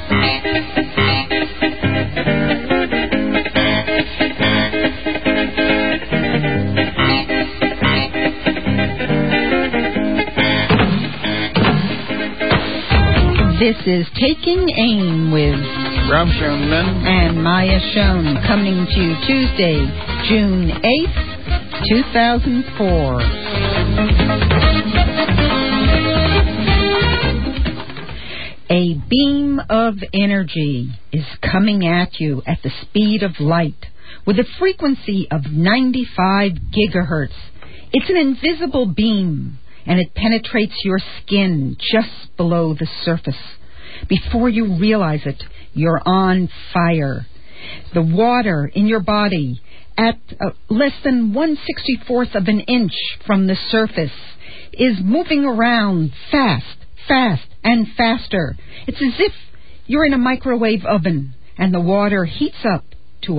This is Taking Aim with Ralph Schoenman and Maya Schoen, coming to you Tuesday, June 8th, 2004. A beam of energy is coming at you at the speed of light with a frequency of 95 gigahertz. It's an invisible beam, and it penetrates your skin just below the surface. Before you realize it, you're on fire. The water in your body, at less than 1/64th of an inch from the surface, is moving around fast, and faster. It's as if you're in a microwave oven, and the water heats up to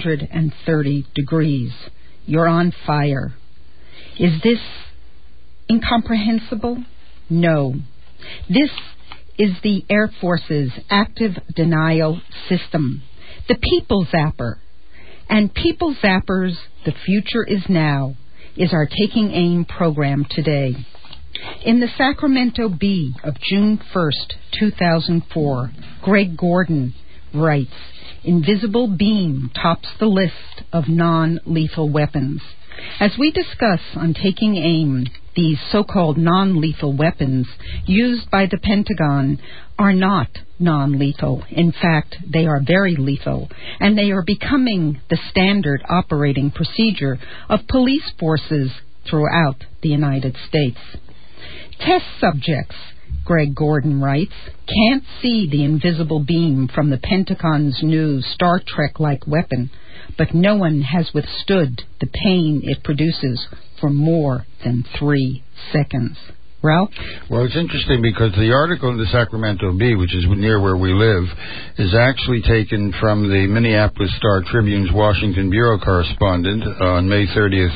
130 degrees. You're on fire. Is this incomprehensible? No. This is the Air Force's active denial system, the People Zapper. And People Zappers, The Future Is Now, is our Taking Aim program today. In the Sacramento Bee of June 1st, 2004, Greg Gordon writes, "Invisible beam tops the list of non-lethal weapons." As we discuss on Taking Aim, these so-called non-lethal weapons used by the Pentagon are not non-lethal. In fact, they are very lethal, and they are becoming the standard operating procedure of police forces throughout the United States. Test subjects, Greg Gordon writes, can't see the invisible beam from the Pentagon's new Star Trek-like weapon, but no one has withstood the pain it produces for more than 3 seconds. Ralph? Well, it's interesting because the article in the Sacramento Bee, which is near where we live, is actually taken from the Minneapolis Star-Tribune's Washington Bureau correspondent on May 30th,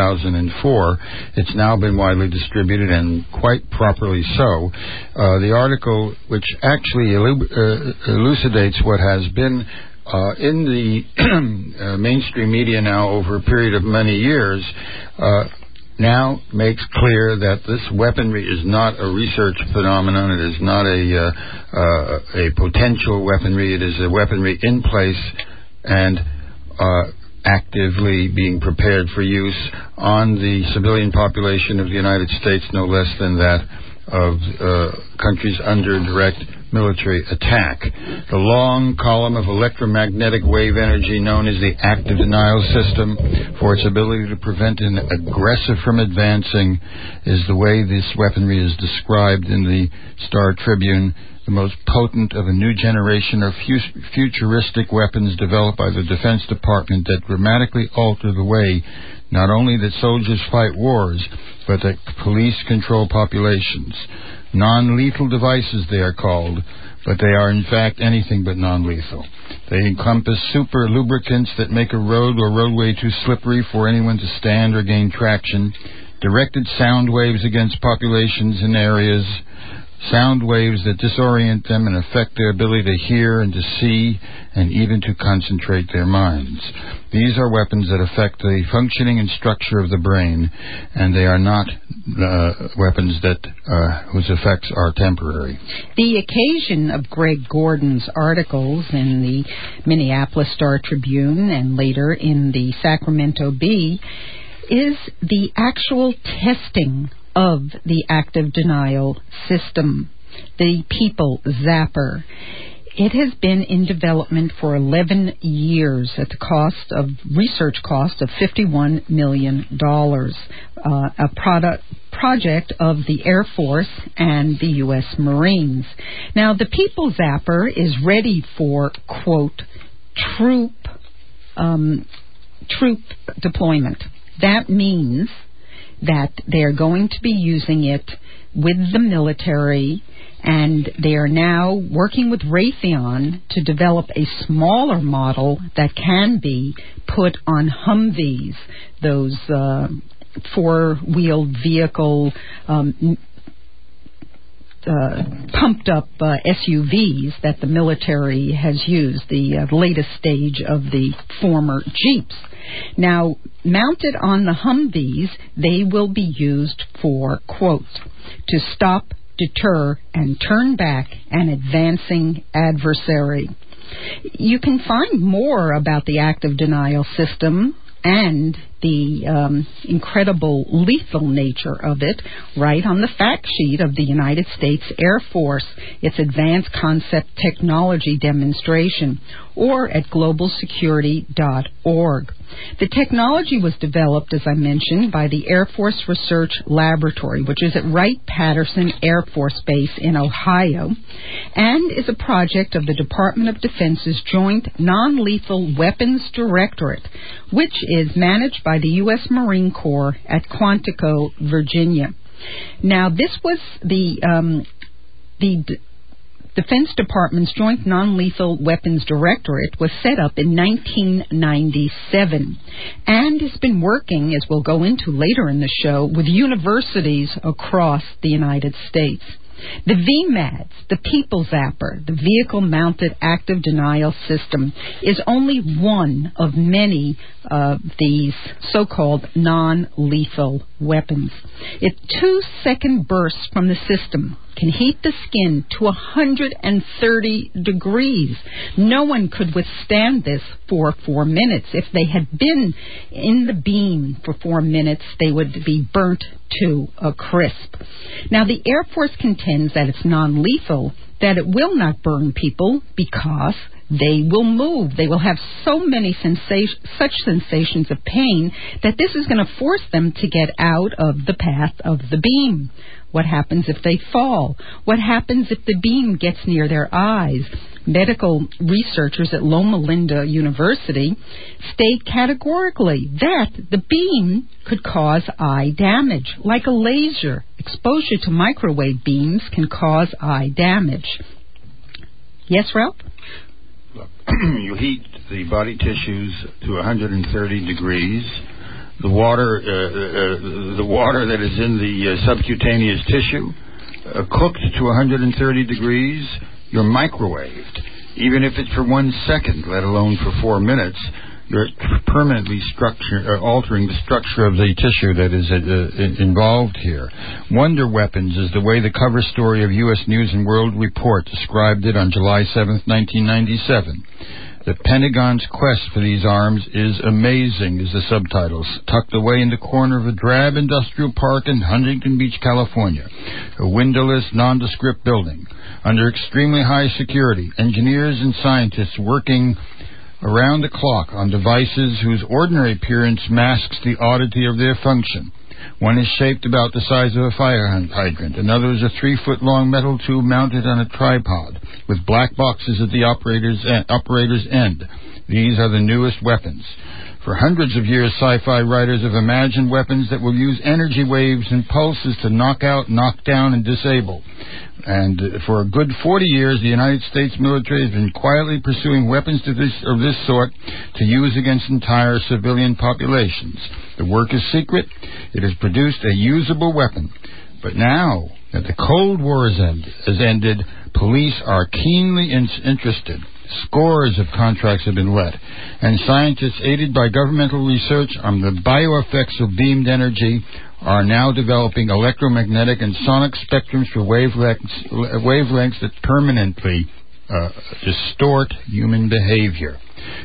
2004. It's now been widely distributed, and quite properly so. The article, which actually elucidates what has been in the mainstream media now over a period of many years, now makes clear that this weaponry is not a research phenomenon. It is not a potential weaponry. It is a weaponry in place and actively being prepared for use on the civilian population of the United States, no less than that of countries under direct military attack. The long column of electromagnetic wave energy known as the active denial system, for its ability to prevent an aggressor from advancing, is the way this weaponry is described in the Star Tribune, the most potent of a new generation of futuristic weapons developed by the Defense Department that dramatically alter the way not only that soldiers fight wars, but that police control populations. Non-lethal devices, they are called, but they are in fact anything but non-lethal. They encompass super lubricants that make a road or roadway too slippery for anyone to stand or gain traction, directed sound waves against populations in areas, sound waves that disorient them and affect their ability to hear and to see and even to concentrate their minds. These are weapons that affect the functioning and structure of the brain, and they are not weapons that whose effects are temporary. The occasion of Greg Gordon's articles in the Minneapolis Star Tribune and later in the Sacramento Bee is the actual testing of the active denial system, the People Zapper. It has been in development for 11 years at the research cost of $51 million, a project of the Air Force and the U.S. Marines. Now, the People Zapper is ready for, quote, troop deployment. That means that they are going to be using it with the military, and they are now working with Raytheon to develop a smaller model that can be put on Humvees, those four-wheeled vehicle pumped up SUVs that the military has used, the latest stage of the former Jeeps. Now, mounted on the Humvees, they will be used for, quote, to stop, deter, and turn back an advancing adversary. You can find more about the active denial system and the incredible lethal nature of it right on the fact sheet of the United States Air Force, its Advanced Concept Technology Demonstration, or at globalsecurity.org. The technology was developed, as I mentioned, by the Air Force Research Laboratory, which is at Wright-Patterson Air Force Base in Ohio, and is a project of the Department of Defense's Joint Non-Lethal Weapons Directorate, which is managed by the U.S. Marine Corps at Quantico, Virginia. Now, this was the Defense Department's Joint Non-Lethal Weapons Directorate was set up in 1997 and has been working, as we'll go into later in the show, with universities across the United States. The VMADS, the People Zapper, the Vehicle-Mounted Active Denial System, is only one of many of these so-called non-lethal weapons. Its 2-second bursts from the system can heat the skin to 130 degrees. No one could withstand this for 4 minutes. If they had been in the beam for 4 minutes, they would be burnt to a crisp. Now, the Air Force contends that it's non-lethal, that it will not burn people because they will move. They will have so many such sensations of pain that this is going to force them to get out of the path of the beam. What happens if they fall? What happens if the beam gets near their eyes? Medical researchers at Loma Linda University state categorically that the beam could cause eye damage. Like a laser, exposure to microwave beams can cause eye damage. Yes, Ralph? Look, you heat the body tissues to 130 degrees. The water that is in the subcutaneous tissue, cooked to 130 degrees, you're microwaved. Even if it's for 1 second, let alone for 4 minutes, you're permanently altering the structure of the tissue that is involved here. Wonder weapons is the way the cover story of U.S. News and World Report described it on July 7th, 1997. The Pentagon's quest for these arms is amazing, is the subtitles, tucked away in the corner of a drab industrial park in Huntington Beach, California. A windowless, nondescript building. Under extremely high security, engineers and scientists working around the clock on devices whose ordinary appearance masks the oddity of their function. One is shaped about the size of a fire hydrant. Another is a 3-foot-long metal tube mounted on a tripod with black boxes at the operator's end. These are the newest weapons. For hundreds of years, sci-fi writers have imagined weapons that will use energy waves and pulses to knock out, knock down, and disable. And for a good 40 years, the United States military has been quietly pursuing weapons of this sort to use against entire civilian populations. The work is secret. It has produced a usable weapon. But now that the Cold War has ended, police are keenly interested. Scores of contracts have been let, and scientists aided by governmental research on the bioeffects of beamed energy are now developing electromagnetic and sonic spectrums for wavelengths that permanently distort human behavior.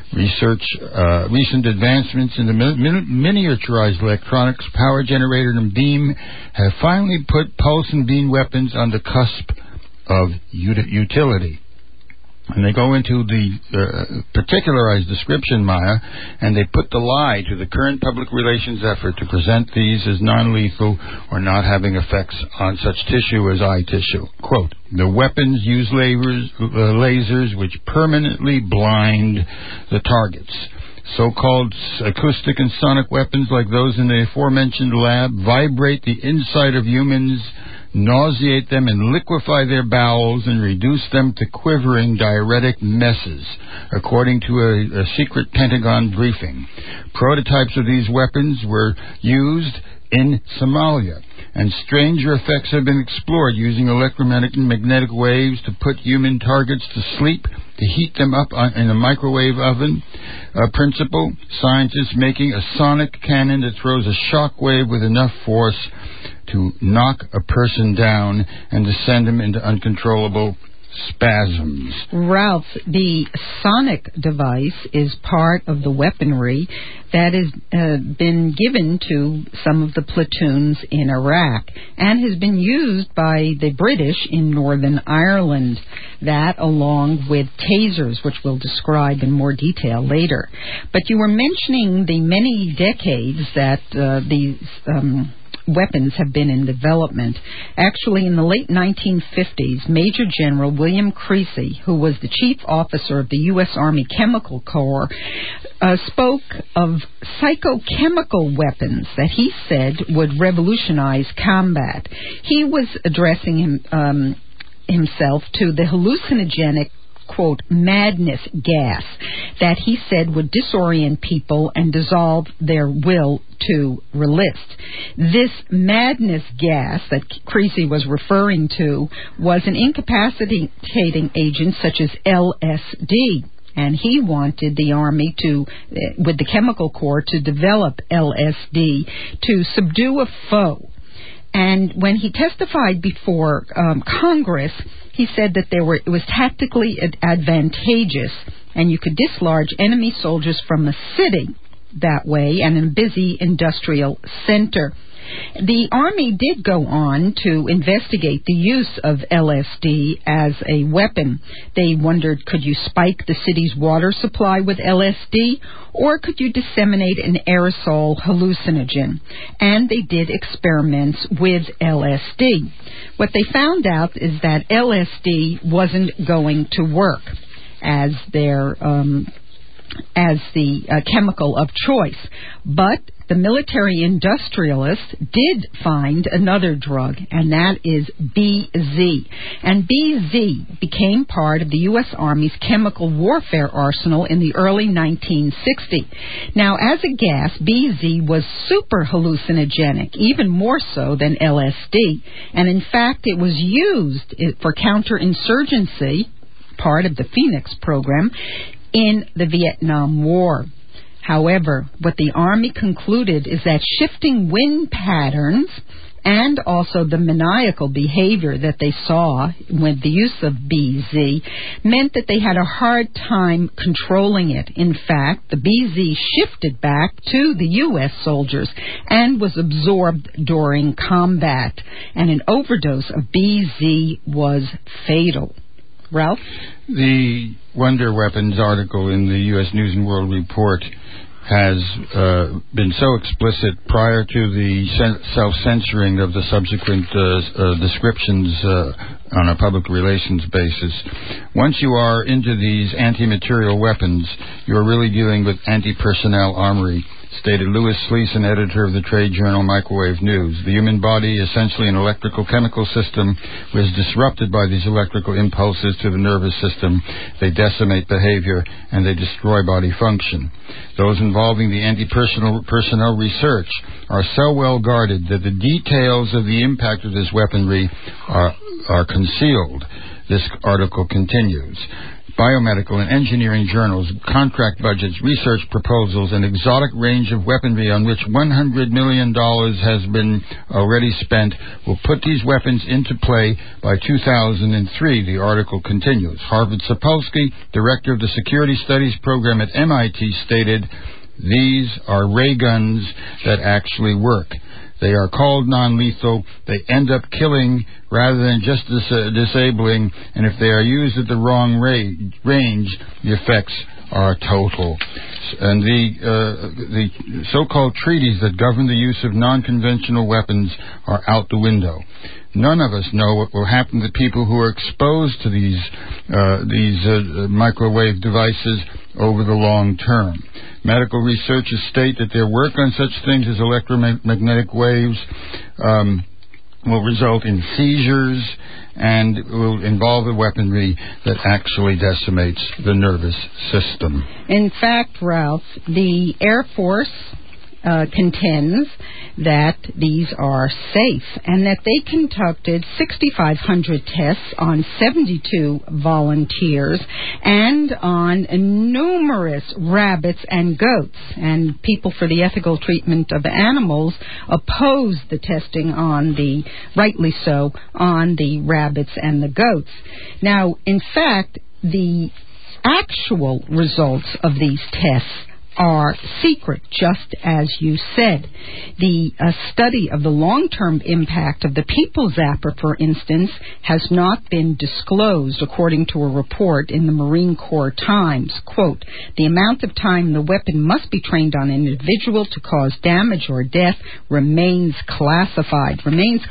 Recent advancements in the miniaturized electronics, power generator, and beam have finally put pulse and beam weapons on the cusp of utility. And they go into the particularized description, Maya, and they put the lie to the current public relations effort to present these as non-lethal or not having effects on such tissue as eye tissue. Quote, the weapons use lasers which permanently blind the targets. So-called acoustic and sonic weapons like those in the aforementioned lab vibrate the inside of humans nauseate them and liquefy their bowels and reduce them to quivering diuretic messes, according to a secret Pentagon briefing. Prototypes of these weapons were used in Somalia, and stranger effects have been explored using electromagnetic waves to put human targets to sleep, to heat them up in a microwave oven. Principle, scientists making a sonic cannon that throws a shock wave with enough force to knock a person down and to send him into uncontrollable spasms. Ralph, the sonic device is part of the weaponry that has been given to some of the platoons in Iraq and has been used by the British in Northern Ireland. That, along with tasers, which we'll describe in more detail later. But you were mentioning the many decades that these weapons have been in development. Actually, in the late 1950s, Major General William Creasy, who was the chief officer of the U.S. Army Chemical Corps, spoke of psychochemical weapons that he said would revolutionize combat. He was addressing himself to the hallucinogenic, quote, madness gas that he said would disorient people and dissolve their will to resist. This madness gas that Creasy was referring to was an incapacitating agent such as LSD. And he wanted the Army to, with the Chemical Corps, to develop LSD to subdue a foe. And when he testified before Congress, he said that it was tactically advantageous, and you could dislodge enemy soldiers from a city that way and in a busy industrial center. The Army did go on to investigate the use of LSD as a weapon. They wondered, could you spike the city's water supply with LSD, or could you disseminate an aerosol hallucinogen? And they did experiments with LSD. What they found out is that LSD wasn't going to work as the chemical of choice, but the military industrialists did find another drug, and that is BZ. And BZ became part of the U.S. Army's chemical warfare arsenal in the early 1960s. Now, as a gas, BZ was super hallucinogenic, even more so than LSD. And in fact, it was used for counterinsurgency, part of the Phoenix program, in the Vietnam War. However, what the Army concluded is that shifting wind patterns and also the maniacal behavior that they saw with the use of BZ meant that they had a hard time controlling it. In fact, the BZ shifted back to the U.S. soldiers and was absorbed during combat, and an overdose of BZ was fatal. Ralph? The Wonder Weapons article in the U.S. News and World Report has been so explicit prior to the self-censoring of the subsequent descriptions on a public relations basis. Once you are into these anti-material weapons, you're really dealing with anti-personnel armory, stated Louis Sleeson, editor of the trade journal Microwave News. The human body, essentially an electrical chemical system, was disrupted by these electrical impulses to the nervous system. They decimate behavior and they destroy body function. Those involving the anti-personnel research are so well guarded that the details of the impact of this weaponry are concealed. This article continues. Biomedical and engineering journals, contract budgets, research proposals, an exotic range of weaponry on which $100 million has been already spent will put these weapons into play by 2003, the article continues. Harvard Sapolsky, director of the Security Studies program at MIT, stated, "These are ray guns that actually work. They are called non-lethal. They end up killing rather than just disabling, and if they are used at the wrong range, the effects are total." And the so-called treaties that govern the use of non-conventional weapons are out the window. None of us know what will happen to people who are exposed to these microwave devices over the long term. Medical researchers state that their work on such things as electromagnetic waves will result in seizures and will involve a weaponry that actually decimates the nervous system. In fact, Ralph, the Air Force contends that these are safe and that they conducted 6,500 tests on 72 volunteers and on numerous rabbits and goats. And people for the ethical treatment of animals opposed the testing on the, rightly so, on the rabbits and the goats. Now, in fact, the actual results of these tests are secret, just as you said. The study of the long-term impact of the People Zapper, for instance, has not been disclosed, according to a report in the Marine Corps Times. Quote, the amount of time the weapon must be trained on an individual to cause damage or death remains classified.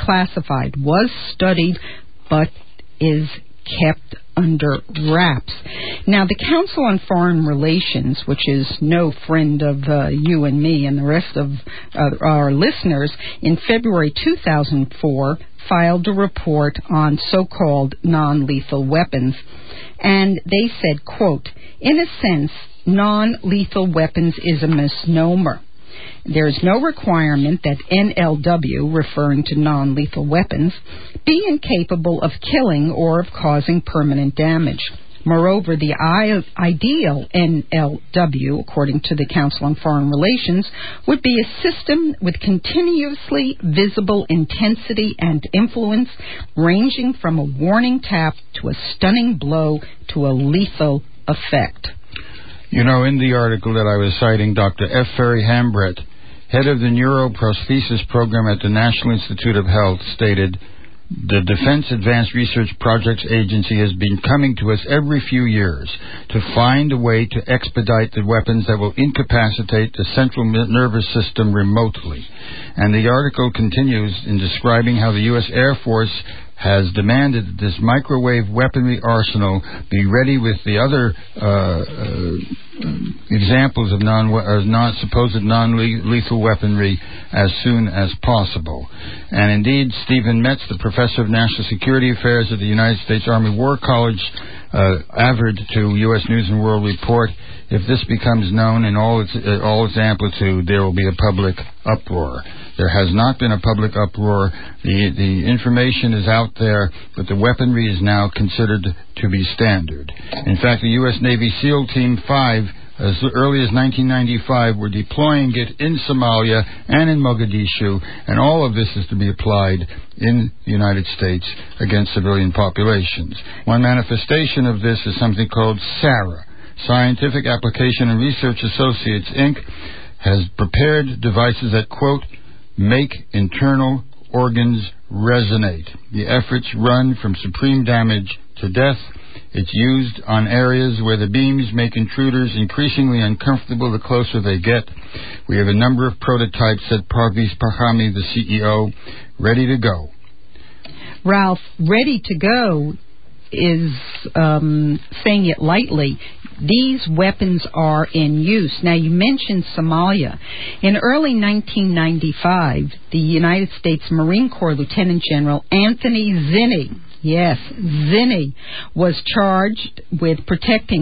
Was studied, but is kept under wraps. Now, the Council on Foreign Relations, which is no friend of you and me and the rest of our listeners, in February 2004 filed a report on so-called non-lethal weapons. And they said, quote, in a sense, non-lethal weapons is a misnomer. There is no requirement that NLW, referring to non-lethal weapons, be incapable of killing or of causing permanent damage. Moreover, the ideal NLW, according to the Council on Foreign Relations, would be a system with continuously visible intensity and influence, ranging from a warning tap to a stunning blow to a lethal effect. You know, in the article that I was citing, Dr. F. Ferry Hambrett, head of the neuroprosthesis program at the National Institute of Health, stated, the Defense Advanced Research Projects Agency has been coming to us every few years to find a way to expedite the weapons that will incapacitate the central nervous system remotely. And the article continues in describing how the U.S. Air Force has demanded that this microwave weaponry arsenal be ready with the other examples of supposed non-lethal weaponry as soon as possible. And indeed, Stephen Metz, the professor of national security affairs at the United States Army War College, averred to U.S. News and World Report, if this becomes known in all its amplitude, there will be a public uproar. There has not been a public uproar. The information is out there, but the weaponry is now considered to be standard. In fact, the U.S. Navy SEAL Team 5, as early as 1995, were deploying it in Somalia and in Mogadishu, and all of this is to be applied in the United States against civilian populations. One manifestation of this is something called SARA, Scientific Application and Research Associates, Inc., has prepared devices that, quote, make internal organs resonate. The efforts run from supreme damage to death. It's used on areas where the beams make intruders increasingly uncomfortable the closer they get. We have a number of prototypes, said Parviz Pahami, the CEO, ready to go. Ralph, ready to go is saying it lightly. These weapons are in use. Now, you mentioned Somalia. In early 1995, the United States Marine Corps Lieutenant General Anthony Zinni, yes, Zinni, was charged with protecting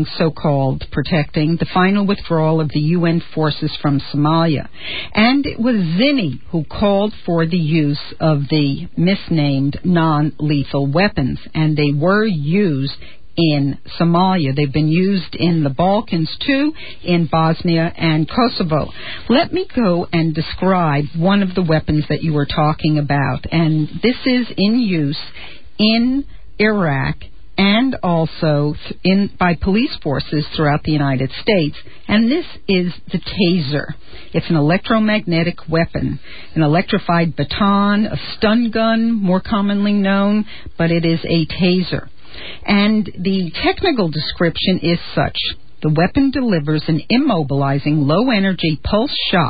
the final withdrawal of the UN forces from Somalia. And it was Zinni who called for the use of the misnamed non-lethal weapons, and they were used in Somalia. They've been used in the Balkans, too, in Bosnia and Kosovo. Let me go and describe one of the weapons that you were talking about, and this is in use in Iraq and also by police forces throughout the United States, and this is the taser. It's an electromagnetic weapon, an electrified baton, a stun gun, more commonly known, but it is a taser. And the technical description is such. The weapon delivers an immobilizing low-energy pulse shock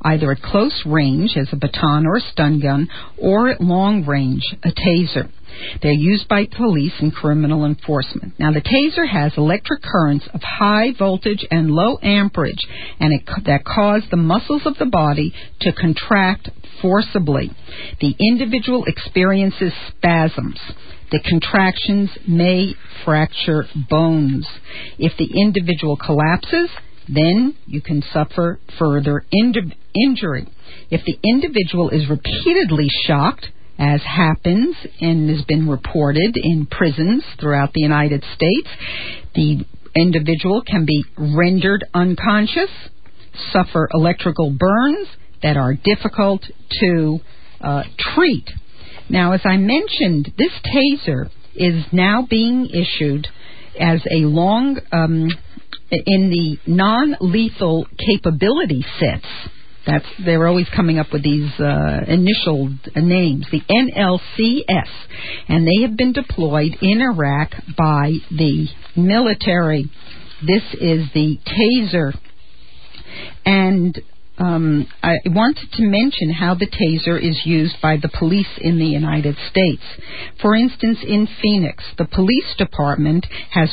either at close range as a baton or a stun gun, or at long range, a taser. They're used by police and criminal enforcement. Now, the taser has electric currents of high voltage and low amperage, and that cause the muscles of the body to contract forcibly. The individual experiences spasms. The contractions may fracture bones. If the individual collapses, then you can suffer further injury. If the individual is repeatedly shocked, as happens and has been reported in prisons throughout the United States, the individual can be rendered unconscious, suffer electrical burns that are difficult to treat. Now, as I mentioned, this taser is now being issued as a long, in the non-lethal capability sets. They're always coming up with these initial names, the NLCS, and they have been deployed in Iraq by the military. This is the taser, and I wanted to mention how the taser is used by the police in the United States. For instance, in Phoenix, the police department has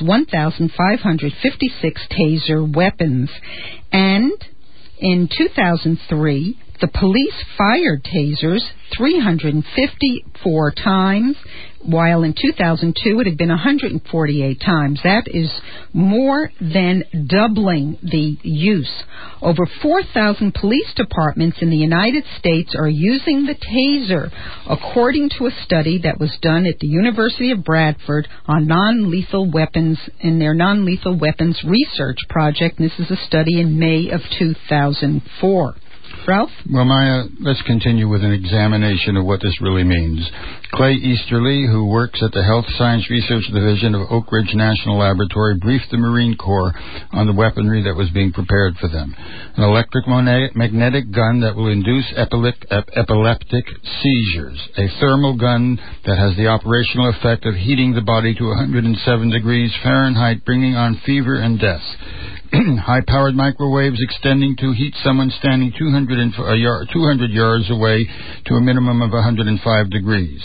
1,556 taser weapons, and in 2003, the police fired tasers 354 times, while in 2002 it had been 148 times. That is more than doubling the use. Over 4,000 police departments in the United States are using the taser, according to a study that was done at the University of Bradford on non-lethal weapons in their non-lethal weapons research project. This is a study in May of 2004. Ralph? Well, Maya, let's continue with an examination of what this really means. Clay Easterly, who works at the Health Science Research Division of Oak Ridge National Laboratory, briefed the Marine Corps on the weaponry that was being prepared for them. An electromagnetic gun that will induce epileptic seizures. A thermal gun that has the operational effect of heating the body to 107 degrees Fahrenheit, bringing on fever and death. High-powered microwaves extending to heat someone standing 200 yards away to a minimum of 105 degrees.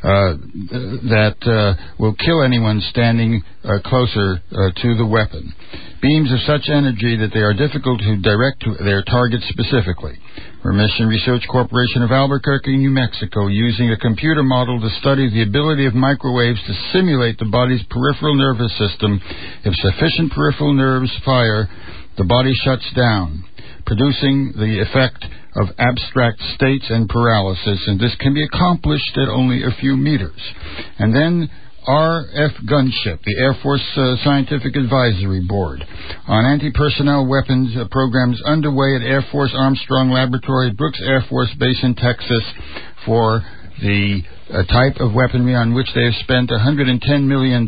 That will kill anyone standing closer to the weapon. Beams of such energy that they are difficult to direct to their target specifically. Mission Research Corporation of Albuquerque, New Mexico, using a computer model to study the ability of microwaves to simulate the body's peripheral nervous system. If sufficient peripheral nerves fire, the body shuts down, producing the effect of abstract states and paralysis, and this can be accomplished at only a few meters. And then RF Gunship, the Air Force Scientific Advisory Board, on anti-personnel weapons programs underway at Air Force Armstrong Laboratory at Brooks Air Force Base in Texas for the type of weaponry on which they have spent $110 million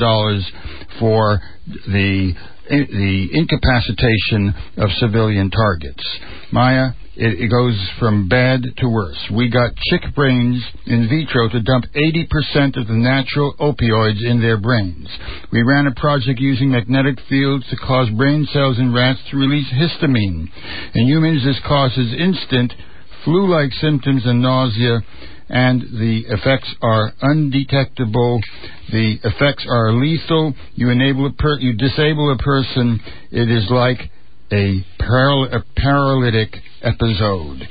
for the incapacitation of civilian targets. Maya, it goes from bad to worse. We got chick brains in vitro to dump 80% of the natural opioids in their brains. We ran a project using magnetic fields to cause brain cells in rats to release histamine. In humans, this causes instant flu-like symptoms and nausea, and the effects are undetectable. The effects are lethal. You disable a person. It is like a paralytic episode.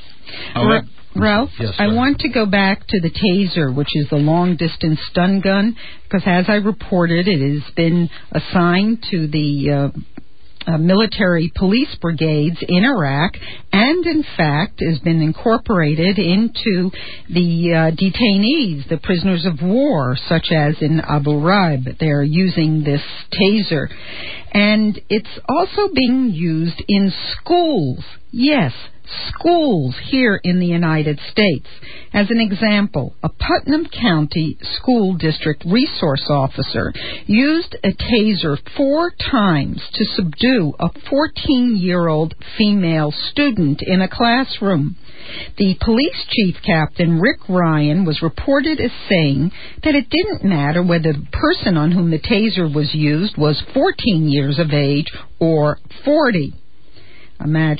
Ralph, yes, I want to go back to the taser, which is the long-distance stun gun, because as I reported, it has been assigned to the military police brigades in Iraq, and in fact has been incorporated into the detainees, the prisoners of war, such as in Abu Ghraib. They're using this taser. And it's also being used in schools. Yes, schools here in the United States. As an example, a Putnam County School District resource officer used a taser 4 times to subdue a 14-year-old female student in a classroom. The police chief captain, Rick Ryan, was reported as saying that it didn't matter whether the person on whom the taser was used was 14 years of age or 40. Imagine.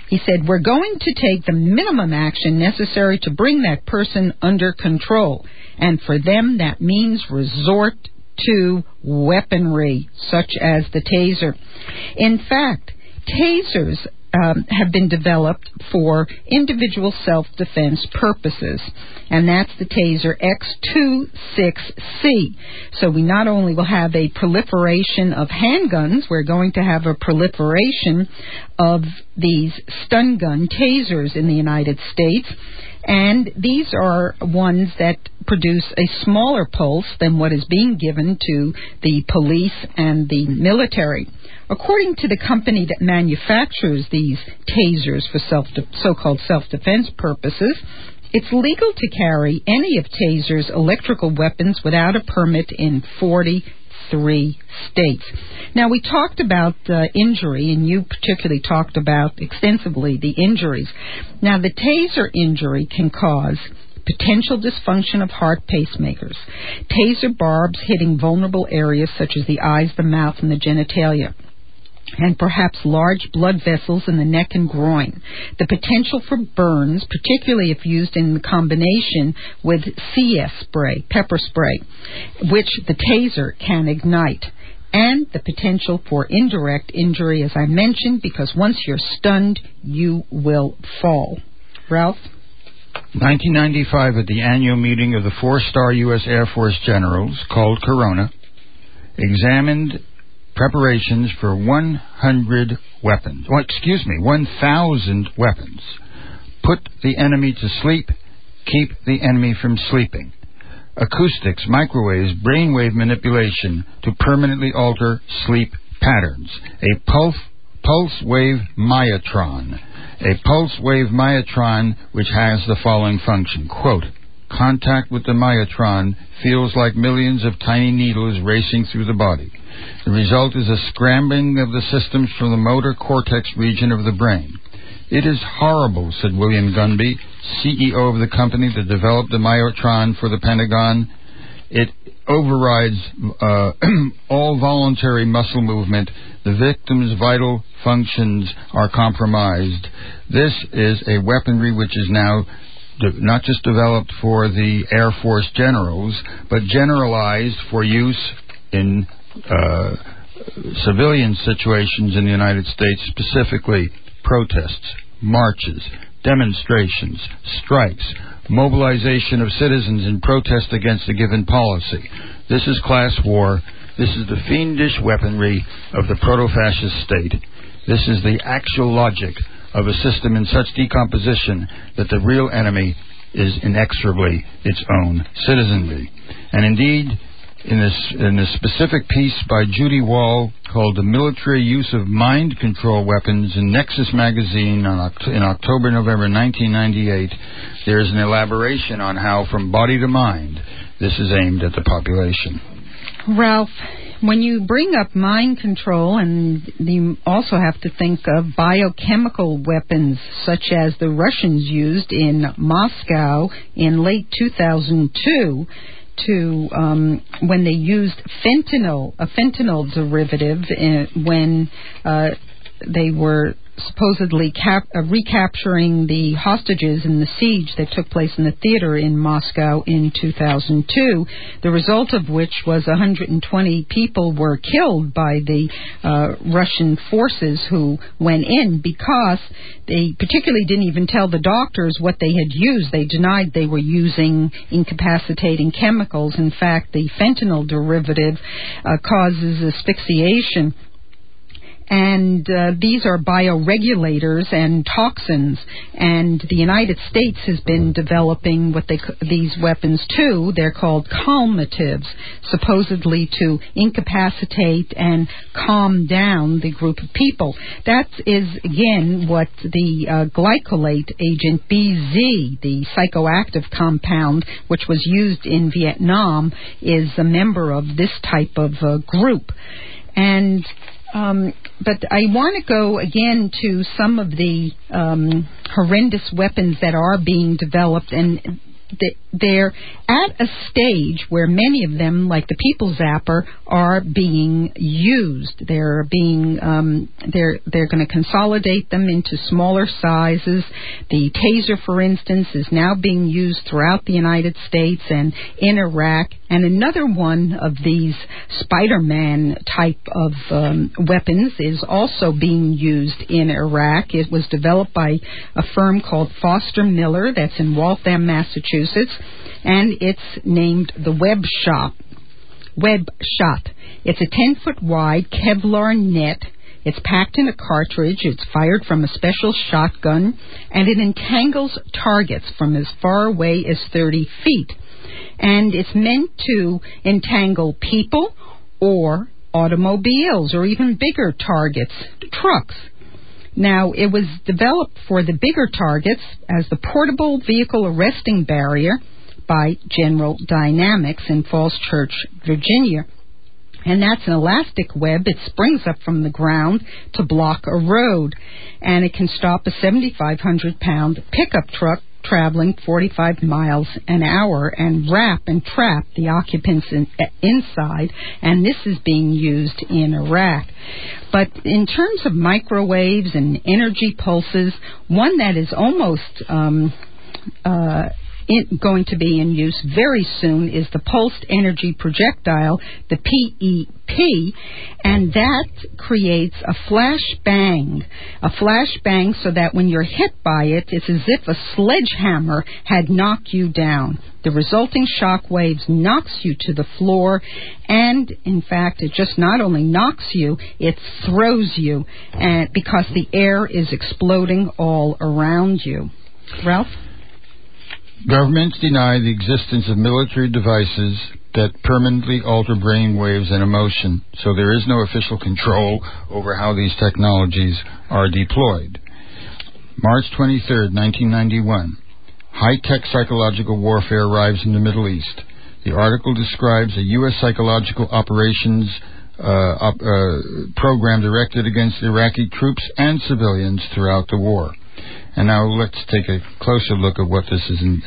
He said, we're going to take the minimum action necessary to bring that person under control. And for them, that means resort to weaponry, such as the taser. In fact, tasers have been developed for individual self-defense purposes, and that's the Taser X26C. So we not only will have a proliferation of handguns, we're going to have a proliferation of these stun gun tasers in the United States, and these are ones that produce a smaller pulse than what is being given to the police and the military. According to the company that manufactures these tasers for so-called self-defense purposes, it's legal to carry any of Taser's electrical weapons without a permit in 43 states. Now, we talked about injury, and you particularly talked about extensively the injuries. Now, the taser injury can cause potential dysfunction of heart pacemakers, taser barbs hitting vulnerable areas such as the eyes, the mouth, and the genitalia, and perhaps large blood vessels in the neck and groin. The potential for burns, particularly if used in combination with CS spray, pepper spray, which the taser can ignite. And the potential for indirect injury, as I mentioned, because once you're stunned, you will fall. Ralph? 1995, at the annual meeting of the 4-star U.S. Air Force generals, called Corona, examined preparations for 1,000 weapons. Put the enemy to sleep, keep the enemy from sleeping. Acoustics, microwaves, brainwave manipulation to permanently alter sleep patterns. A pulse wave myotron. A pulse wave myotron which has the following function. Quote, contact with the myotron feels like millions of tiny needles racing through the body. The result is a scrambling of the systems from the motor cortex region of the brain. It is horrible, said William Gunby, CEO of the company that developed the myotron for the Pentagon. It overrides all voluntary muscle movement. The victim's vital functions are compromised. This is a weaponry which is now not just developed for the Air Force generals, but generalized for use in civilian situations in the United States, specifically protests, marches, demonstrations, strikes, mobilization of citizens in protest against a given policy. This is class war. This is the fiendish weaponry of the proto-fascist state. This is the actual logic of a system in such decomposition that the real enemy is inexorably its own citizenry. And indeed, in a specific piece by Judy Wall called The Military Use of Mind Control Weapons in Nexus magazine in October-November 1998, there is an elaboration on how from body to mind this is aimed at the population. Ralph, when you bring up mind control, and you also have to think of biochemical weapons such as the Russians used in Moscow in late 2002, when they used fentanyl, a fentanyl derivative, when they were supposedly recapturing the hostages in the siege that took place in the theater in Moscow in 2002, the result of which was 120 people were killed by the Russian forces who went in because they particularly didn't even tell the doctors what they had used. They denied they were using incapacitating chemicals. In fact, the fentanyl derivative causes asphyxiation. And these are bioregulators and toxins. And the United States has been developing these weapons too. They're called calmatives, supposedly to incapacitate and calm down the group of people. That is, again, what the glycolate agent BZ, the psychoactive compound, which was used in Vietnam, is a member of this type of group. And but I want to go again to some of the horrendous weapons that are being developed, and they're at a stage where many of them, like the People Zapper, are being used. They're going to consolidate them into smaller sizes. The Taser, for instance, is now being used throughout the United States and in Iraq. And another one of these Spider-Man type of weapons is also being used in Iraq. It was developed by a firm called Foster Miller that's in Waltham, Massachusetts, and it's named the Web Shot. It's a 10-foot wide Kevlar net. It's packed in a cartridge. It's fired from a special shotgun, and it entangles targets from as far away as 30 feet. And it's meant to entangle people or automobiles or even bigger targets, trucks. Now, it was developed for the bigger targets as the portable vehicle arresting barrier by General Dynamics in Falls Church, Virginia. And that's an elastic web. It springs up from the ground to block a road. And it can stop a 7,500-pound pickup truck traveling 45 miles an hour and wrap and trap the occupants inside. And this is being used in Iraq. But in terms of microwaves and energy pulses, one that is almost going to be in use very soon is the Pulsed Energy Projectile, the PEP, and that creates a flash bang so that when you're hit by it, it's as if a sledgehammer had knocked you down. The resulting shock waves knocks you to the floor, and in fact, it just not only knocks you, it throws you, because the air is exploding all around you. Ralph? Governments deny the existence of military devices that permanently alter brain waves and emotion, so there is no official control over how these technologies are deployed. March 23, 1991. High-tech psychological warfare arrives in the Middle East. The article describes a U.S. psychological operations program directed against Iraqi troops and civilians throughout the war. And now let's take a closer look at what this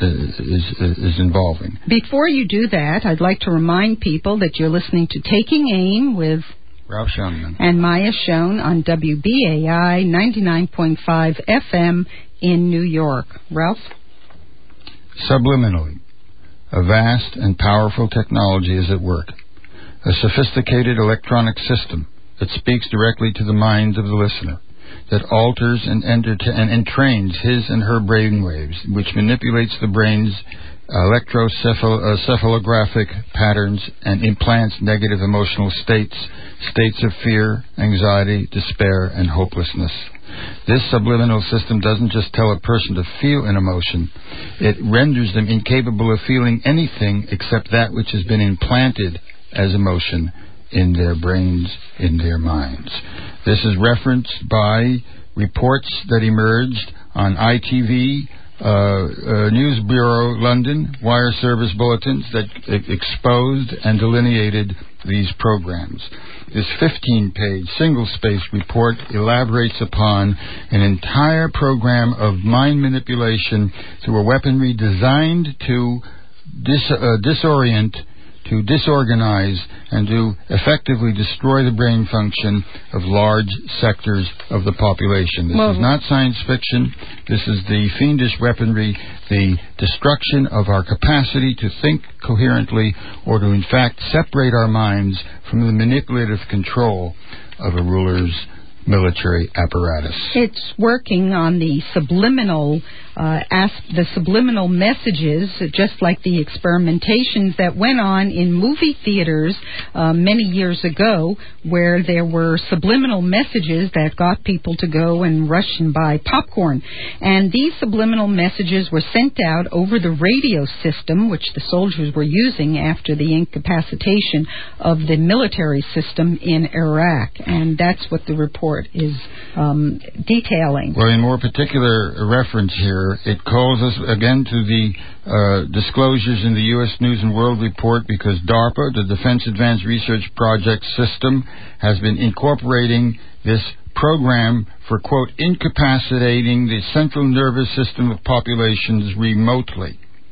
is involving. Before you do that, I'd like to remind people that you're listening to Taking Aim with Ralph Schoenman and Maya Schoen on WBAI 99.5 FM in New York. Ralph? Subliminally, a vast and powerful technology is at work. A sophisticated electronic system that speaks directly to the minds of the listener, that alters and entrains his and her brain waves, which manipulates the brain's electrocephalographic patterns and implants negative emotional states of fear, anxiety, despair, and hopelessness. This subliminal system doesn't just tell a person to feel an emotion, it renders them incapable of feeling anything except that which has been implanted as emotion in their brains, in their minds. This is referenced by reports that emerged on ITV, News Bureau London, wire service bulletins that exposed and delineated these programs. This 15-page single-space report elaborates upon an entire program of mind manipulation through a weaponry designed to disorient, to disorganize, and to effectively destroy the brain function of large sectors of the population. This is not science fiction. This is the fiendish weaponry, the destruction of our capacity to think coherently or to, in fact, separate our minds from the manipulative control of a ruler's military apparatus. It's working on the subliminal subliminal messages, just like the experimentations that went on in movie theaters many years ago, where there were subliminal messages that got people to go and rush and buy popcorn. And these subliminal messages were sent out over the radio system, which the soldiers were using after the incapacitation of the military system in Iraq. And that's what the report is detailing. Well, in more particular reference here, it calls us again to the disclosures in the U.S. News and World Report, because DARPA, the Defense Advanced Research Project System, has been incorporating this program for, quote, incapacitating the central nervous system of populations remotely.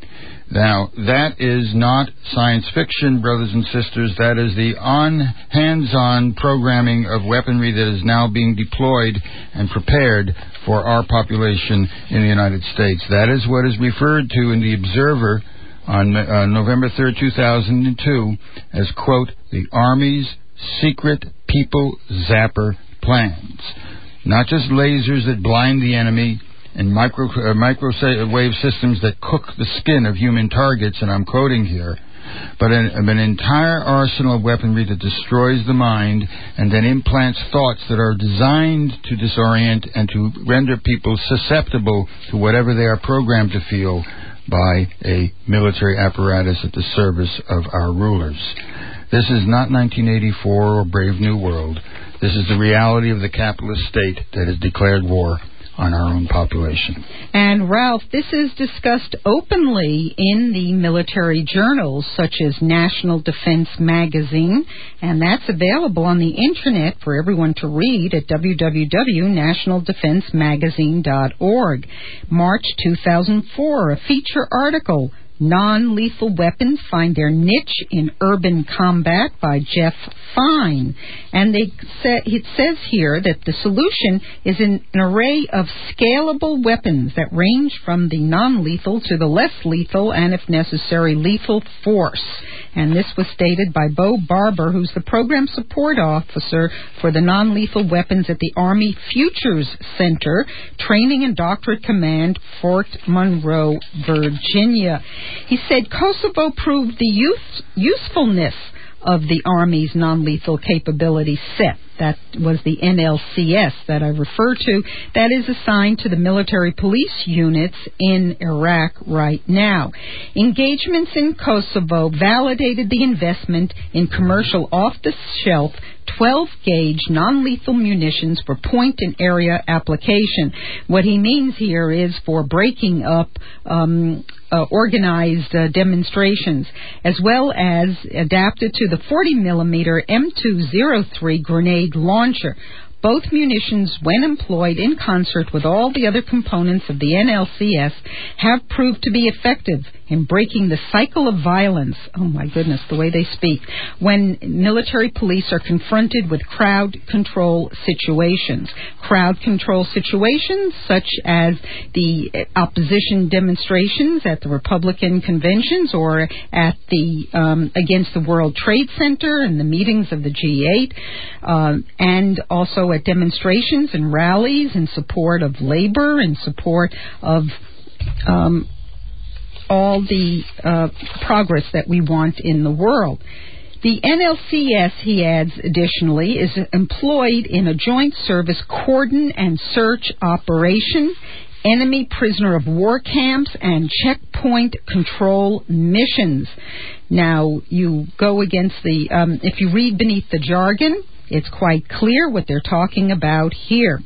Now, that is not science fiction, brothers and sisters. That is the hands-on programming of weaponry that is now being deployed and prepared for our population in the United States. That is what is referred to in the Observer on November 3rd, 2002, as, quote, the Army's secret people zapper plans. Not just lasers that blind the enemy, and microwave systems that cook the skin of human targets, and I'm quoting here, but an entire arsenal of weaponry that destroys the mind and then implants thoughts that are designed to disorient and to render people susceptible to whatever they are programmed to feel by a military apparatus at the service of our rulers. This is not 1984 or Brave New World. This is the reality of the capitalist state that has declared war on our own population. And Ralph, this is discussed openly in the military journals such as National Defense Magazine, and that's available on the internet for everyone to read at www.nationaldefensemagazine.org. March 2004, a feature article, Non-Lethal Weapons Find Their Niche in Urban Combat by Jeff Fine. And it says here that the solution is an array of scalable weapons that range from the non-lethal to the less lethal and, if necessary, lethal force. And this was stated by Bo Barber, who's the Program Support Officer for the Non-Lethal Weapons at the Army Futures Center, Training and Doctorate Command, Fort Monroe, Virginia. He said Kosovo proved the usefulness of the Army's non-lethal capability set. That was the NLCS that I refer to. That is assigned to the military police units in Iraq right now. Engagements in Kosovo validated the investment in commercial off-the-shelf 12-gauge non-lethal munitions for point-and-area application. What he means here is for breaking up organized demonstrations, as well as adapted to the 40-millimeter M203 grenade launcher. Both munitions, when employed in concert with all the other components of the NLCS, have proved to be effective in breaking the cycle of violence, oh my goodness, the way they speak, when military police are confronted with crowd control situations. Crowd control situations such as the opposition demonstrations at the Republican conventions or at the against the World Trade Center and the meetings of the G8, and also at demonstrations and rallies in support of labor, in support of all the progress that we want in the world. The NLCS, he adds additionally, is employed in a joint service cordon and search operation, enemy prisoner of war camps, and checkpoint control missions. Now, you go against the, if you read beneath the jargon, it's quite clear what they're talking about here.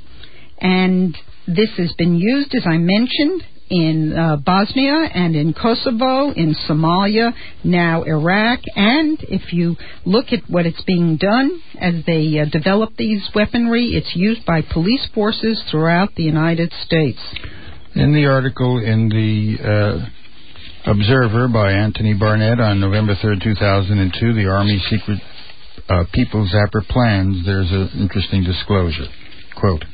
And this has been used, as I mentioned, in Bosnia and in Kosovo, in Somalia, now Iraq, and if you look at what it's being done as they develop these weaponry, it's used by police forces throughout the United States. In the article in the Observer by Anthony Barnett on November 3rd, 2002, the Army Secret People Zapper Plans, there's an interesting disclosure. Quote,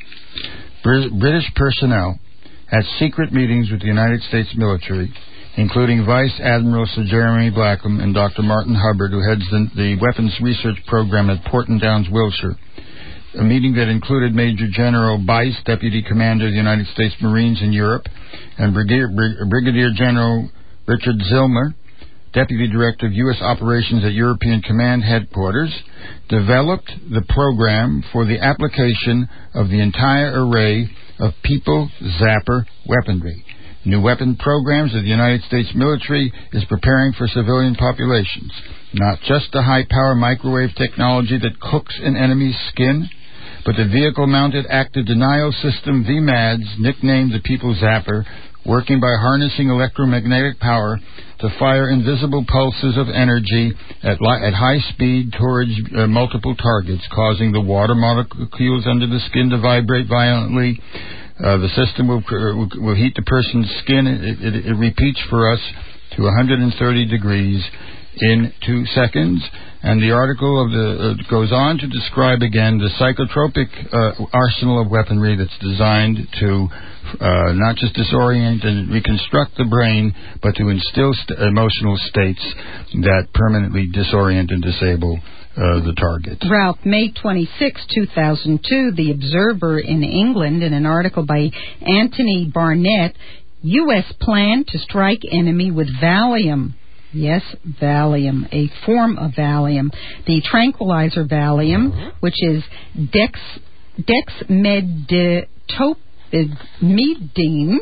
British personnel had secret meetings with the United States military, including Vice Admiral Sir Jeremy Blackham and Dr. Martin Hubbard, who heads the weapons research program at Porton Downs, Wiltshire. A meeting that included Major General Bice, Deputy Commander of the United States Marines in Europe, and Brigadier General Richard Zillmer, Deputy Director of U.S. Operations at European Command Headquarters, developed the program for the application of the entire array of people zapper weaponry. New weapon programs of the United States military is preparing for civilian populations. Not just the high-power microwave technology that cooks an enemy's skin, but the vehicle-mounted active denial system, VMADS, nicknamed the People Zapper, working by harnessing electromagnetic power to fire invisible pulses of energy at high speed towards multiple targets, causing the water molecules under the skin to vibrate violently. The system will heat the person's skin. It repeats for us to 130 degrees in 2 seconds. And the article goes on to describe again the psychotropic arsenal of weaponry that's designed to not just disorient and reconstruct the brain, but to instill emotional states that permanently disorient and disable the target. Ralph, May 26, 2002, The Observer in England, in an article by Anthony Barnett, U.S. plan to strike enemy with Valium. Yes, Valium, a form of Valium. The tranquilizer Valium, which is dexmedetomidine,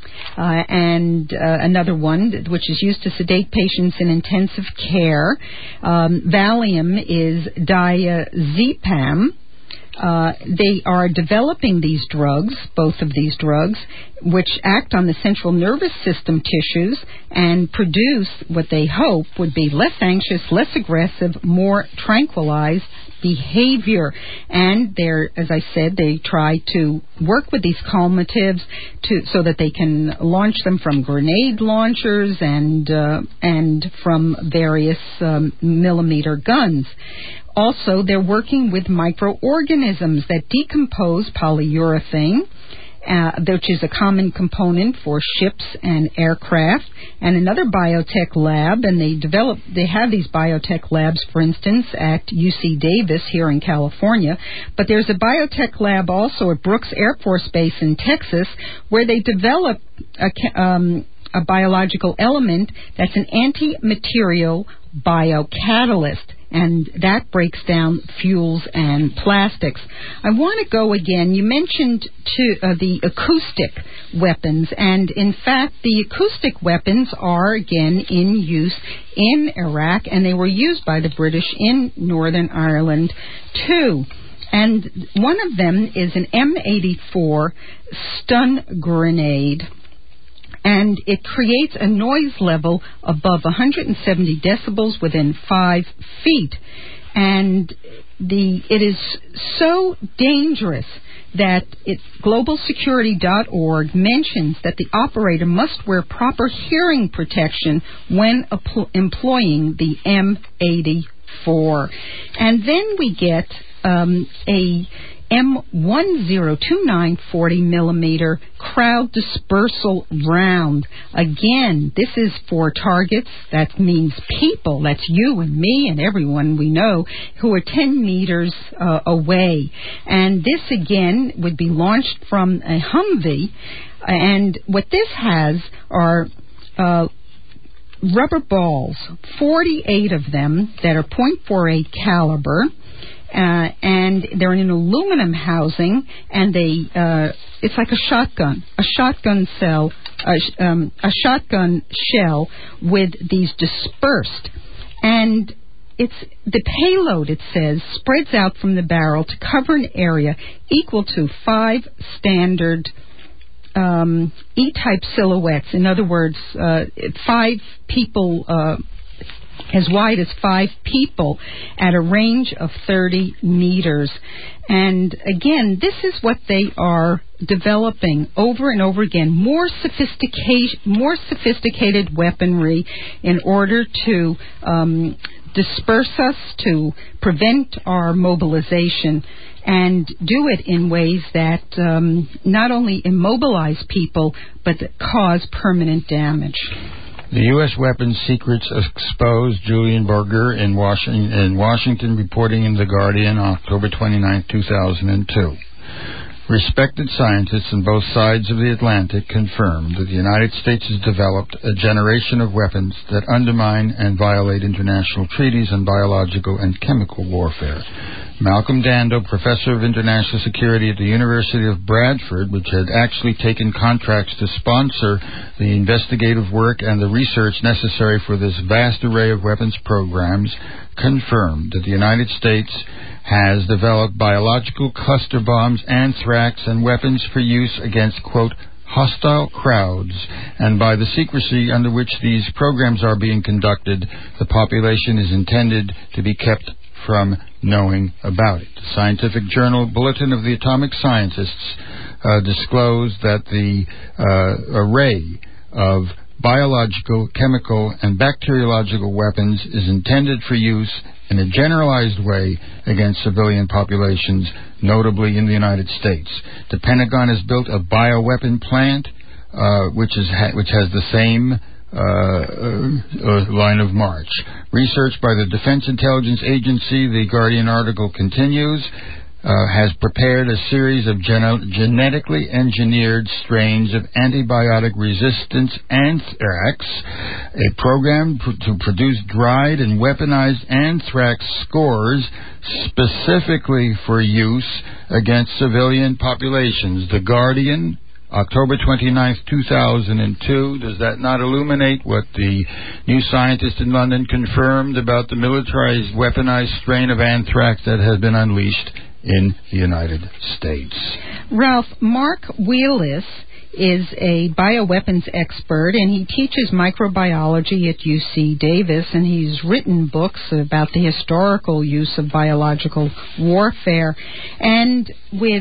and another one, which is used to sedate patients in intensive care. Valium is diazepam. They are developing these drugs, both of these drugs, which act on the central nervous system tissues and produce what they hope would be less anxious, less aggressive, more tranquilized behavior. And they're, as I said, they try to work with these calmatives so that they can launch them from grenade launchers and from various millimeter guns. Also, they're working with microorganisms that decompose polyurethane, which is a common component for ships and aircraft, and another biotech lab, and they have these biotech labs, for instance, at UC Davis here in California, but there's a biotech lab also at Brooks Air Force Base in Texas where they develop a biological element that's an anti-material biocatalyst, and that breaks down fuels and plastics. I want to go again. You mentioned the acoustic weapons, and in fact, the acoustic weapons are again in use in Iraq, and they were used by the British in Northern Ireland too. And one of them is an M84 stun grenade. And it creates a noise level above 170 decibels within 5 feet. And it is so dangerous that globalsecurity.org mentions that the operator must wear proper hearing protection when employing the M84. And then we get a M1029 40 millimeter crowd dispersal round. Again, this is for targets, that means people, that's you and me and everyone we know, who are 10 meters away. And this again would be launched from a Humvee, and what this has are rubber balls, 48 of them that are .48 caliber. And they're in an aluminum housing, and it's like a shotgun shell with these dispersed. And it's the payload, it says, spreads out from the barrel to cover an area equal to 5 standard E-type silhouettes. In other words, 5 people. As wide as 5 people at a range of 30 meters. And again, this is what they are developing over and over again, more sophisticated weaponry in order to disperse us, to prevent our mobilization, and do it in ways that not only immobilize people, but that cause permanent damage. The U.S. weapons secrets exposed, Julian Berger in Washington, reporting in The Guardian, October 29, 2002. Respected scientists on both sides of the Atlantic confirmed that the United States has developed a generation of weapons that undermine and violate international treaties on biological and chemical warfare. Malcolm Dando, professor of international security at the University of Bradford, which had actually taken contracts to sponsor the investigative work and the research necessary for this vast array of weapons programs, confirmed that the United States has developed biological cluster bombs, anthrax, and weapons for use against, quote, hostile crowds, and by the secrecy under which these programs are being conducted, the population is intended to be kept from knowing about it. The scientific journal Bulletin of the Atomic Scientists disclosed that the array of biological, chemical, and bacteriological weapons is intended for use in a generalized way against civilian populations, notably in the United States. The Pentagon has built a bioweapon plant, which has the same line of march. Research by the Defense Intelligence Agency, the Guardian article continues, has prepared a series of genetically engineered strains of antibiotic-resistant anthrax, a program to produce dried and weaponized anthrax spores specifically for use against civilian populations. The Guardian, October 29th, 2002. Does that not illuminate what the new scientist in London confirmed about the militarized, weaponized strain of anthrax that has been unleashed in the United States? Ralph, Mark Wheelis is a bioweapons expert, and he teaches microbiology at UC Davis, and he's written books about the historical use of biological warfare. And with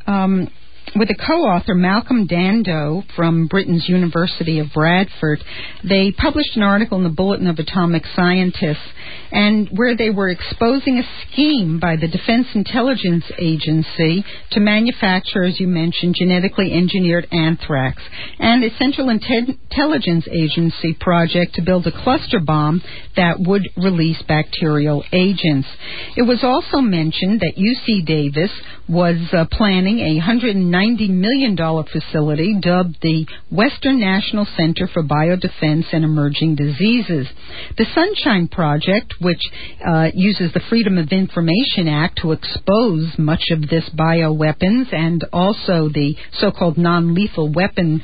a co-author, Malcolm Dando, from Britain's University of Bradford, they published an article in the Bulletin of Atomic Scientists, and where they were exposing a scheme by the Defense Intelligence Agency to manufacture, as you mentioned, genetically engineered anthrax, and a Central Intelligence Agency project to build a cluster bomb that would release bacterial agents. It was also mentioned that UC Davis was planning a $190 million facility dubbed the Western National Center for Biodefense and Emerging Diseases. The Sunshine Project, which uses the Freedom of Information Act to expose much of this bioweapons and also the so-called non-lethal weapon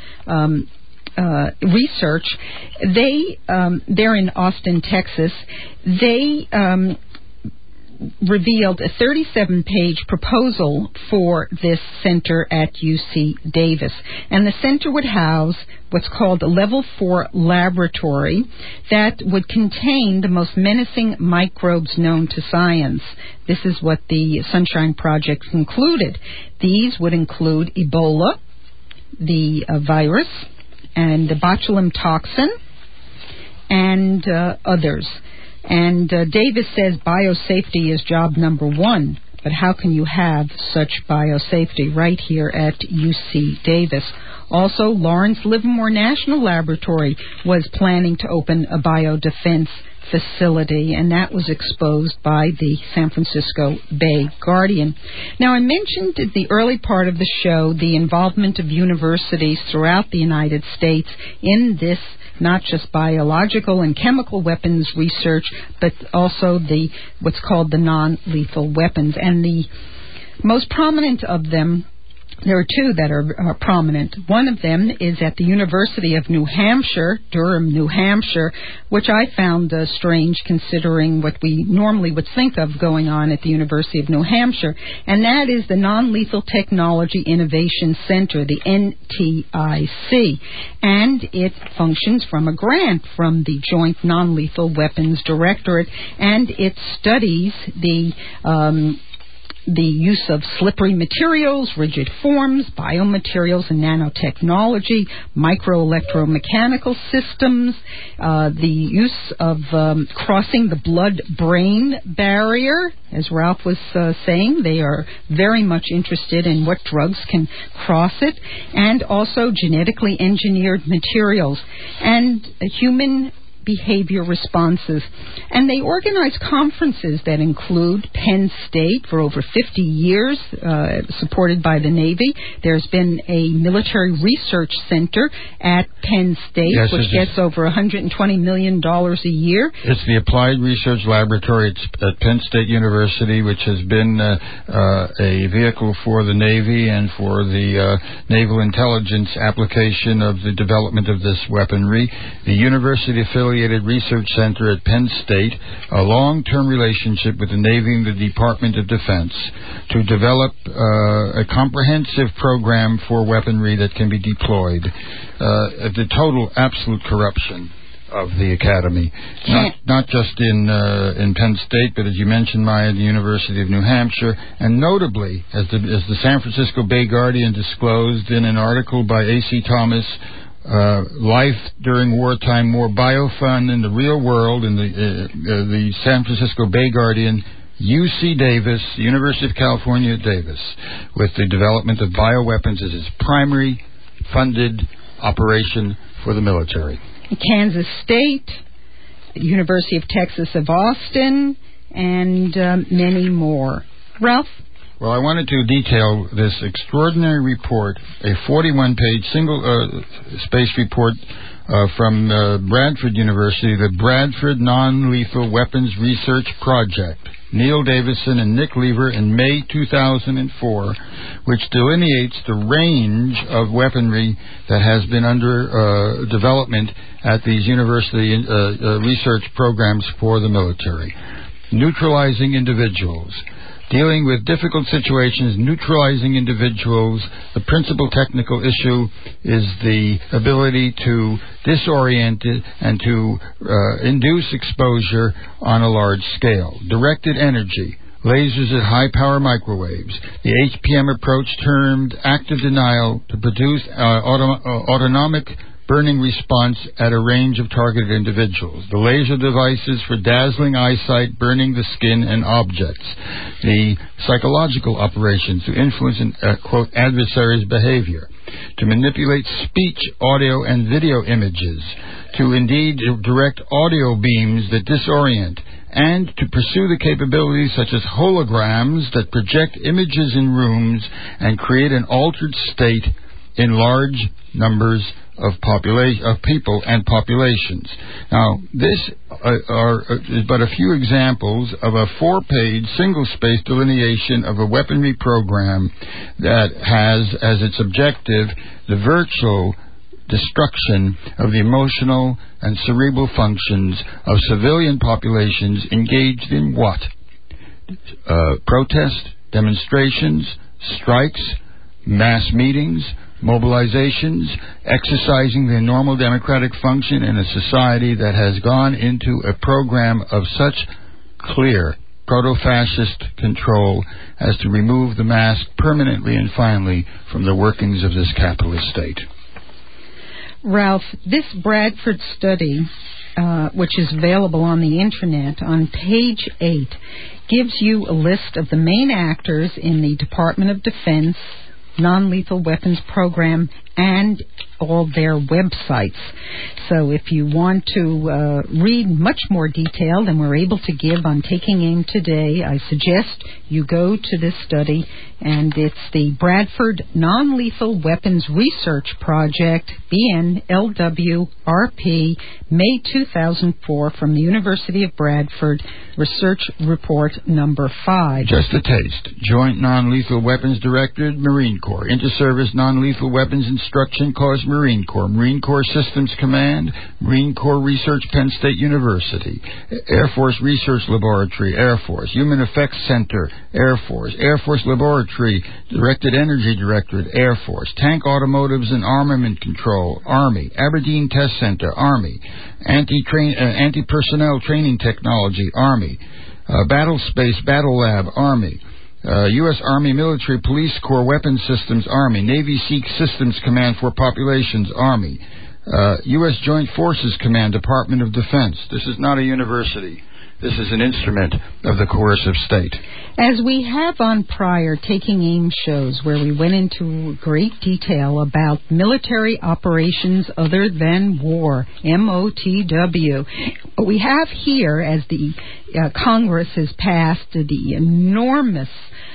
research, they're in Austin, Texas. They revealed a 37-page proposal for this center at UC Davis. And the center would house what's called a Level 4 laboratory that would contain the most menacing microbes known to science. This is what the Sunshine Project concluded. These would include Ebola, the virus, and the botulinum toxin, and others. And Davis says biosafety is job number one. But how can you have such biosafety right here at UC Davis? Also, Lawrence Livermore National Laboratory was planning to open a biodefense facility, and that was exposed by the San Francisco Bay Guardian. Now, I mentioned at the early part of the show the involvement of universities throughout the United States in this, not just biological and chemical weapons research, but also the what's called the non-lethal weapons. And the most prominent of them, there are two that are prominent. One of them is at the University of New Hampshire, Durham, New Hampshire, which I found strange considering what we normally would think of going on at the University of New Hampshire. And that is the Non-Lethal Technology Innovation Center, the NTIC. And it functions from a grant from the Joint Non-Lethal Weapons Directorate, and it studies the use of slippery materials, rigid forms, biomaterials and nanotechnology, microelectromechanical systems, the use of crossing the blood-brain barrier. As Ralph was saying, they are very much interested in what drugs can cross it, and also genetically engineered materials and human behavior responses. And they organize conferences that include Penn State for over 50 years, supported by the Navy. There's been a military research center at Penn State, which gets over $120 million a year. It's the Applied Research Laboratory at Penn State University, which has been a vehicle for the Navy and for the naval intelligence application of the development of this weaponry. The university affiliated Research Center at Penn State, a long-term relationship with the Navy and the Department of Defense to develop a comprehensive program for weaponry that can be deployed. The total absolute corruption of the academy, not just in Penn State, but as you mentioned, Maya, the University of New Hampshire, and notably, as the San Francisco Bay Guardian disclosed in an article by A.C. Thomas, Life During Wartime, More Biofun in the Real World, in the San Francisco Bay Guardian, UC Davis, University of California, Davis, with the development of bioweapons as its primary funded operation for the military. Kansas State, University of Texas of Austin, and many more. Ralph? Well, I wanted to detail this extraordinary report, a 41-page single-space report from Bradford University, the Bradford Non-Lethal Weapons Research Project, Neil Davison and Nick Lever, in May 2004, which delineates the range of weaponry that has been under development at these university research programs for the military. Neutralizing individuals. Dealing with difficult situations, neutralizing individuals, the principal technical issue is the ability to disorient it and to induce exposure on a large scale. Directed energy, lasers at high power microwaves. The HPM approach, termed active denial, to produce autonomic burning response at a range of targeted individuals. The laser devices for dazzling eyesight, burning the skin and objects. The psychological operations to influence an quote, adversary's behavior. To manipulate speech, audio, and video images. To indeed direct audio beams that disorient. And to pursue the capabilities such as holograms that project images in rooms and create an altered state in large numbers of people and populations. Now, this is but a few examples of a 4-page single-space delineation of a weaponry program that has as its objective the virtual destruction of the emotional and cerebral functions of civilian populations engaged in what? Protest, demonstrations, strikes, mass meetings, mobilizations, exercising their normal democratic function in a society that has gone into a program of such clear proto-fascist control as to remove the mask permanently and finally from the workings of this capitalist state. Ralph, this Bradford study, which is available on the Internet, on page 8, gives you a list of the main actors in the Department of Defense non-lethal weapons program and all their websites. So if you want to read much more detail than we're able to give on Taking Aim today, I suggest you go to this study, and it's the Bradford Non-Lethal Weapons Research Project, BNLWRP, May 2004, from the University of Bradford, Research Report number 5. Just a taste. Joint Non-Lethal Weapons Directorate, Marine Corps. Inter-Service Non-Lethal Weapons Instruction Course, Marine Corps. Marine Corps Systems Command, Marine Corps Research, Penn State University. Air Force Research Laboratory, Air Force. Human Effects Center, Air Force. Air Force Laboratory, Directed Energy Directorate, Air Force. Tank Automotives and Armament Control, Army. Aberdeen Test Center, Army. Anti-Personnel Training Technology, Army. Battle Space Battle Lab, Army. U.S. Army Military Police Corps Weapons Systems, Army. Navy Sea Systems Command for Populations, Army. U.S. Joint Forces Command, Department of Defense. This is not a university. This is an instrument of the coercive state. As we have on prior Taking Aim shows, where we went into great detail about military operations other than war, MOTW, we have here, as the Congress has passed the enormous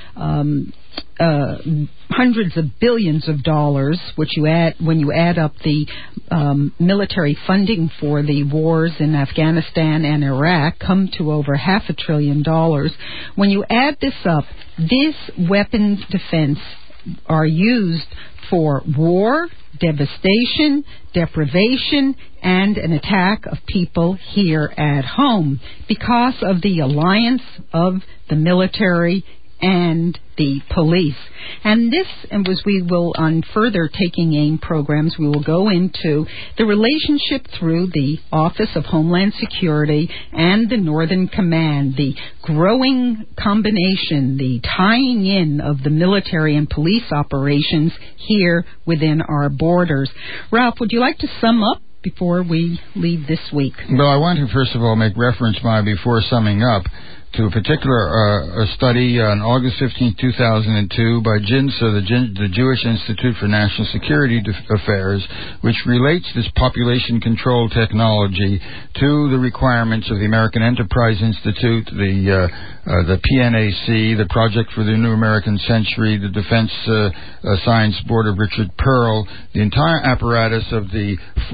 hundreds of billions of dollars, which you add when you add up the military funding for the wars in Afghanistan and Iraq, come to over $500 billion. When you add this up, this weapons defense are used for war, devastation, deprivation, and an attack of people here at home because of the alliance of the military and the police. And this, and as we will on further Taking Aim programs, we will go into the relationship through the Office of Homeland Security and the Northern Command, the growing combination, the tying in of the military and police operations here within our borders. Ralph, would you like to sum up before we leave this week? Well, I want to first of all make reference, before summing up, to a particular study on August 15, 2002 by JINSA, the Jewish Institute for National Security Affairs, which relates this population control technology to the requirements of the American Enterprise Institute, the PNAC, the Project for the New American Century, the Defense Science Board of Richard Pearl, the entire apparatus of the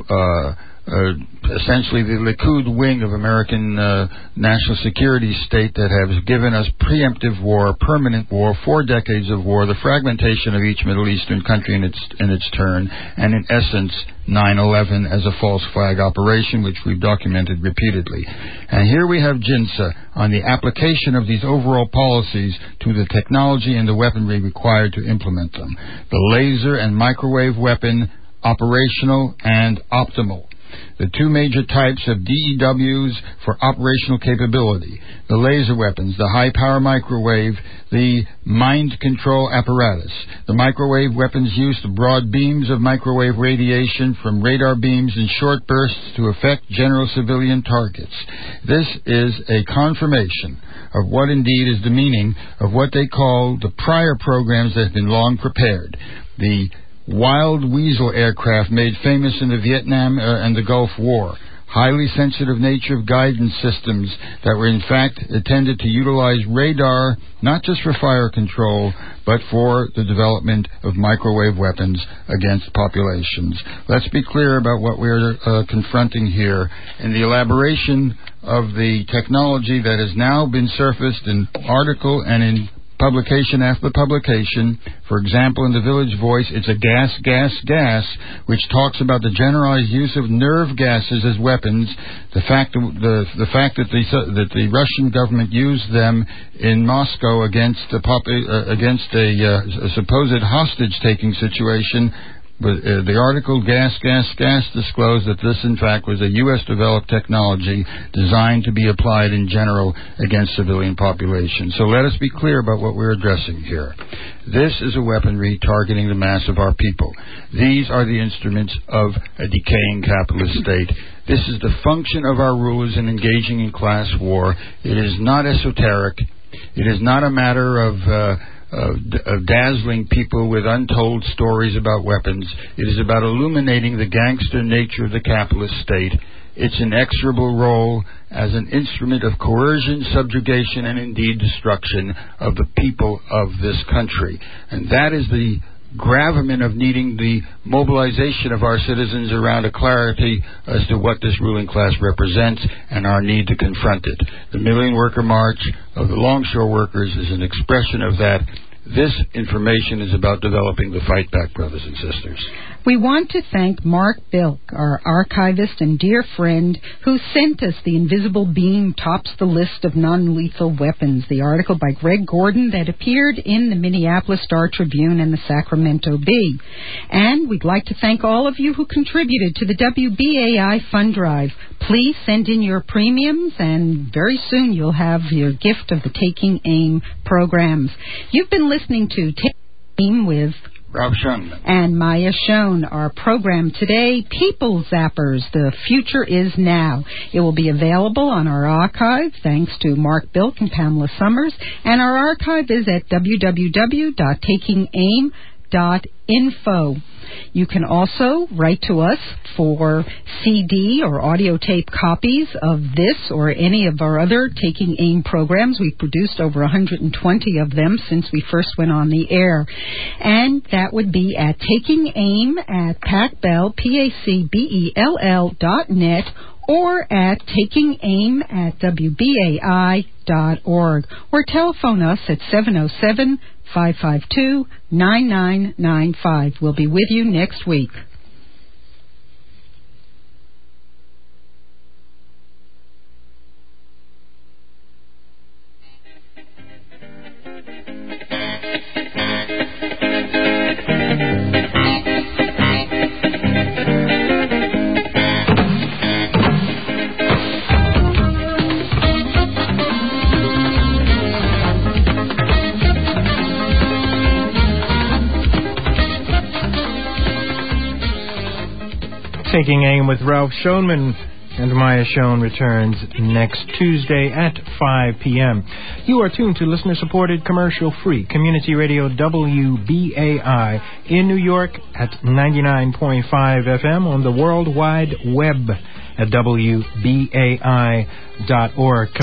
essentially the Likud wing of American national security state that has given us preemptive war, permanent war, 4 decades of war, the fragmentation of each Middle Eastern country in its turn, and in essence 9/11 as a false flag operation, which we've documented repeatedly. And here we have JINSA on the application of these overall policies to the technology and the weaponry required to implement them. The laser and microwave weapon, operational and optimal. The 2 major types of DEWs for operational capability. The laser weapons, the high-power microwave, the mind control apparatus. The microwave weapons use the broad beams of microwave radiation from radar beams in short bursts to affect general civilian targets. This is a confirmation of what indeed is the meaning of what they call the prior programs that have been long prepared. The Wild Weasel aircraft made famous in the Vietnam and the Gulf War. Highly sensitive nature of guidance systems that were in fact intended to utilize radar, not just for fire control, but for the development of microwave weapons against populations. Let's be clear about what we're confronting here. In the elaboration of the technology that has now been surfaced in article and in publication after publication. For example, in the Village Voice, it's a gas, which talks about the generalized use of nerve gases as weapons. The fact that the Russian government used them in Moscow against a supposed hostage-taking situation. But the article, Gas, disclosed that this, in fact, was a U.S.-developed technology designed to be applied in general against civilian populations. So let us be clear about what we're addressing here. This is a weaponry targeting the mass of our people. These are the instruments of a decaying capitalist state. This is the function of our rulers in engaging in class war. It is not esoteric. It is not a matter of dazzling people with untold stories about weapons. It is about illuminating the gangster nature of the capitalist state, its inexorable role as an instrument of coercion, subjugation, and indeed destruction of the people of this country. And that is the gravamen of needing the mobilization of our citizens around a clarity as to what this ruling class represents and our need to confront it. The Million Worker March of the Longshore Workers is an expression of that. This information is about developing the fight back, brothers and sisters. We want to thank Mark Bilk, our archivist and dear friend, who sent us The Invisible Beam Tops the List of Non-Lethal Weapons, the article by Greg Gordon that appeared in the Minneapolis Star-Tribune and the Sacramento Bee. And we'd like to thank all of you who contributed to the WBAI Fund Drive. Please send in your premiums, and very soon you'll have your gift of the Taking Aim programs. You've been listening to Taking Aim with Ralph Schoen and Maya Schoen. Our program today, People Zappers, The Future Is Now. It will be available on our archive, thanks to Mark Bilk and Pamela Summers, and our archive is at www.takingaim.info. You can also write to us for CD or audio tape copies of this or any of our other Taking Aim programs. We've produced over 120 of them since we first went on the air. And that would be at Taking Aim at PacBell, PACBELL.net, or at Taking Aim at WBAI.org, or telephone us at 707-552-9995. We'll be with you next week. Taking Aim with Ralph Schoenman and Maya Schoen returns next Tuesday at 5 p.m. You are tuned to listener-supported, commercial-free community radio WBAI in New York at 99.5 FM on the World Wide Web at WBAI.org.